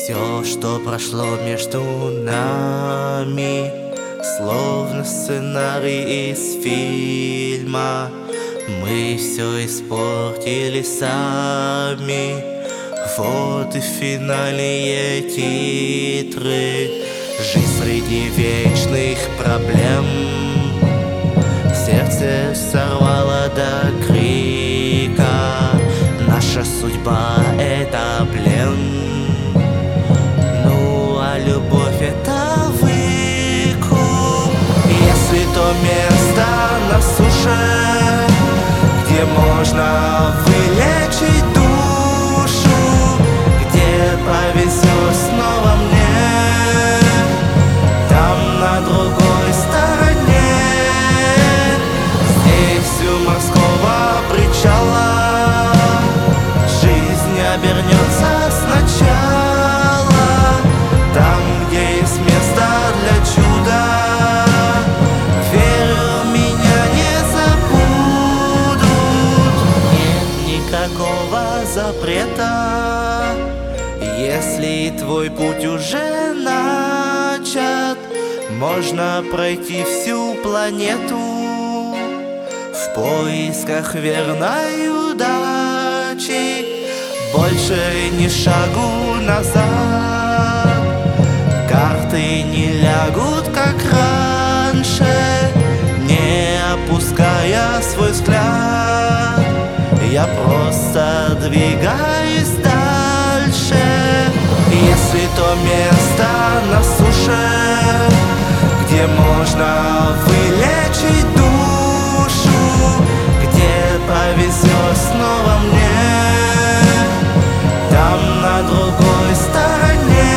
Все, что прошло между нами, словно сценарий из фильма. Мы все испортили сами. Вот и финальные титры. Жизнь среди вечных проблем. Сердце сорвало до крика. Наша судьба — это плен. Ну а любовь — это выкуп. Если то место на суше, где можно вылечить душу, где повезет снова мне, там на другой стороне. Здесь у морского причала жизнь обернется сначала. Там, где есть место для чуда, верю, меня не забудут. Нет никакого запрета, если твой путь уже начат. Можно пройти всю планету в поисках верной удачи. Больше ни шагу назад, карты не лягут, как раньше. Не опуская свой взгляд, я просто двигаюсь дальше. Если то место на суше, где можно вылечить душу, где повезет снова мне, там на другой стороне.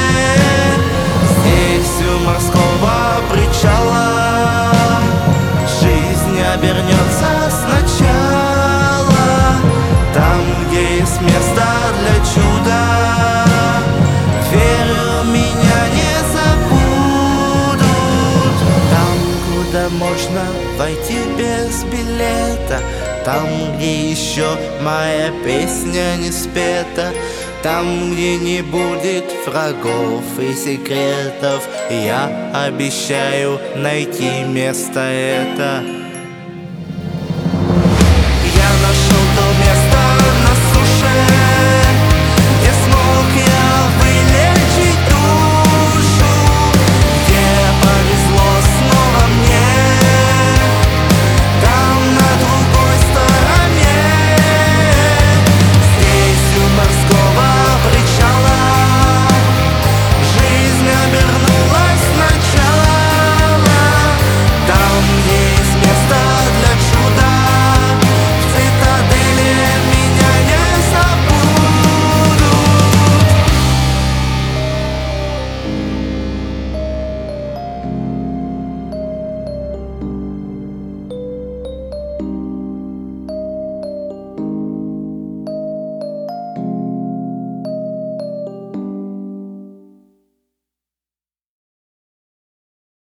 Здесь у морского причала жизнь обернется сначала. Там, где есть место для чуда, верю, меня не забудут. Там, куда можно войти без билета, там, где еще моя песня не спета, там, где не будет врагов и секретов, я обещаю найти место это.